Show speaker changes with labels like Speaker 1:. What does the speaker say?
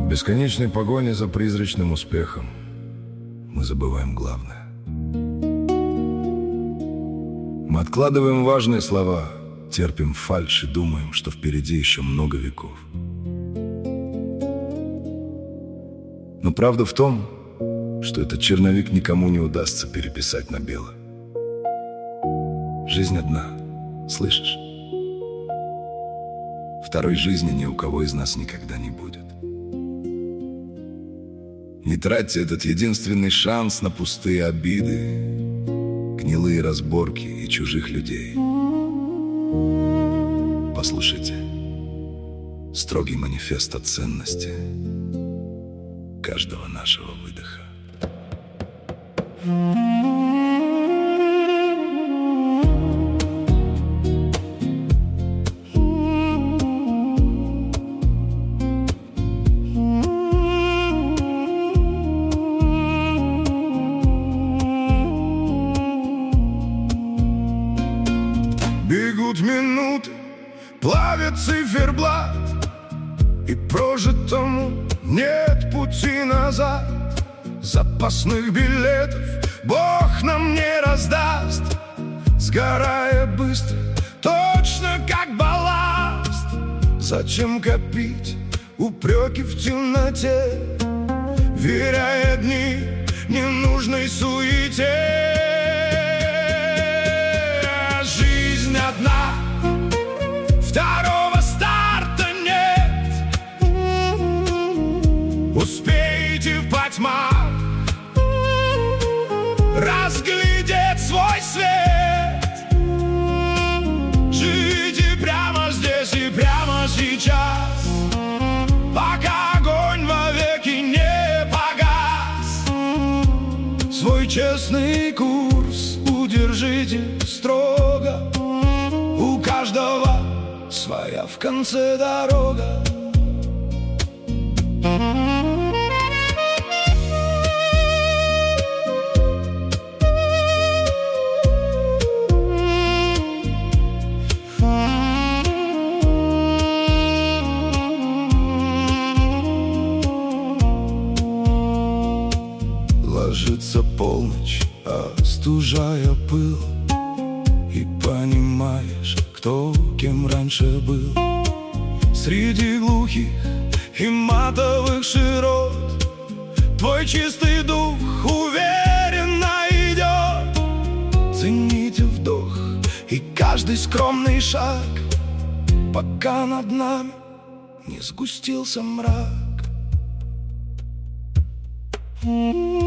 Speaker 1: В бесконечной погоне за призрачным успехом мы забываем главное. Мы откладываем важные слова, терпим фальшь и думаем, что впереди еще много веков. Но правда в том, что этот черновик никому не удастся переписать на бело. Жизнь одна, слышишь? Второй жизни ни у кого из нас никогда не будет. Не тратьте этот единственный шанс на пустые обиды, гнилые разборки и чужих людей. Послушайте строгий манифест о ценности каждого нашего выдоха.
Speaker 2: Бегут минуты, плавит циферблат, и прожитому нет пути назад. Запасных билетов Бог нам не раздаст, сгорая быстро, точно как балласт. Зачем копить упреки в темноте, веряя дни ненужной суете? Жизнь одна, второго старта нет. Успейте в потьмах разглядеть свой свет. Живите прямо здесь и прямо сейчас, пока огонь вовеки не погас. Свой честный курс удержите строго, у каждого своя в конце дорога. Ложится полночь, остужая пыл, и понимаешь, кто кем раньше был. Среди глухих и матовых широт твой чистый дух уверенно идет. Цените вдох и каждый скромный шаг, пока над нами не сгустился мрак.